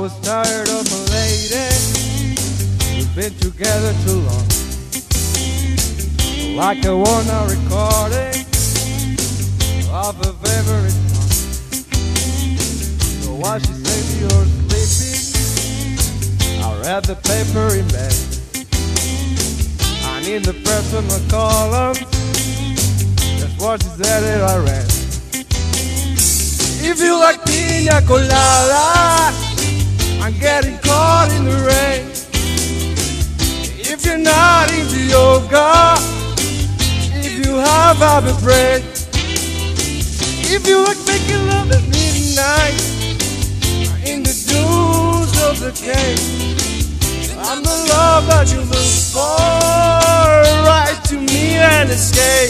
was tired of a lady. We've been together too long. Like a one-hour recording of a favorite song. So while she says you're sleeping, I read the paper in bed. And in the personal column, that's what she said that I read. If you like pina colada, I'm getting caught in the rain. If you're not into yoga, if you have a break, if you like making love at midnight in the dunes of the cave, I'm the love that you look for. Write to me and escape.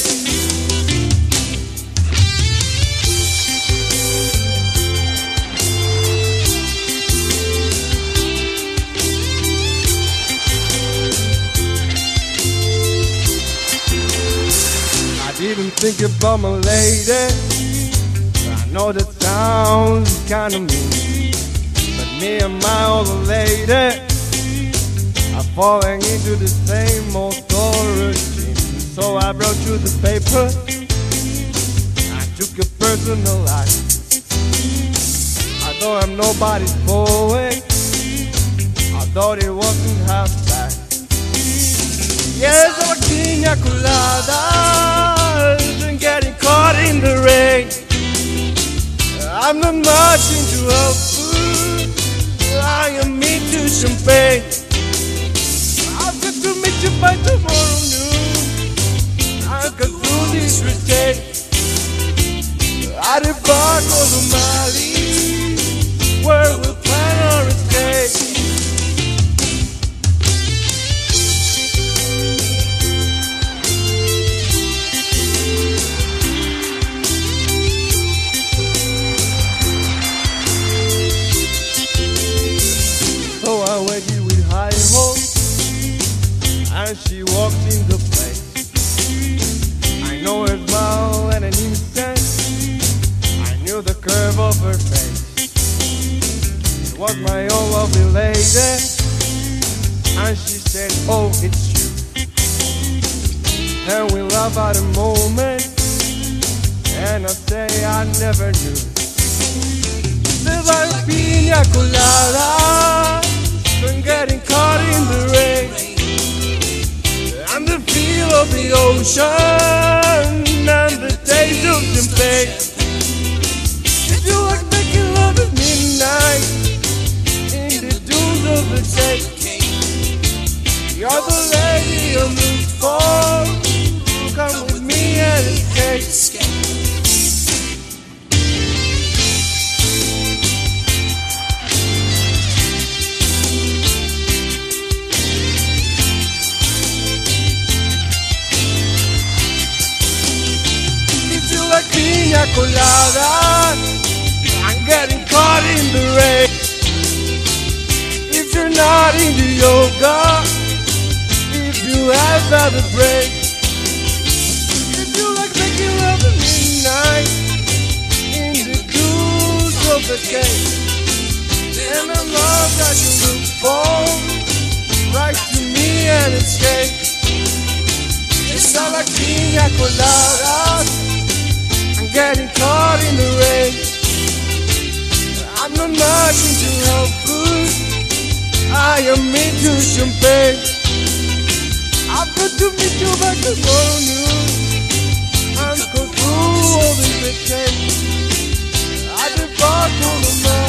I didn't think about my lady. I know that sounds kinda mean, but me and my old lady are falling into the same old routine. So I brought you the paper. I took a personal life. Although I'm nobody's poet, I thought it wasn't half bad. Yes, I'm a pina colada, and getting caught in the rain. I'm not much into health food. I am into champagne. I've got to meet you by tomorrow noon. I'll go through this retake at the bar called O'Malley, where we'll plan our escape. So I waited with high hopes, and she walked in the place. I know her smile and an instant I knew the curve of her face. It was my own lovely lady, and she said, oh, it's you. And we laughed at a moment, and I say I never knew. Says I'm pina colada, I'm getting caught in the rain. And the feel of the ocean and the taste of champagne. If you like making love at midnight in the dunes of the cave, you're the lady I'm looking for. Come with me and escape. Pina colada, I'm getting caught in the rain. If you're not into yoga, if you have had a break, if you like making love at midnight in the dunes of the cave, then the love that you look for, write to me and escape. It's not like pina colada, getting caught in the rain. I'm not much into health food. I am into champagne. I've got to meet you by tomorrow noon. I'm go through all this decay at the bar called O'Malley.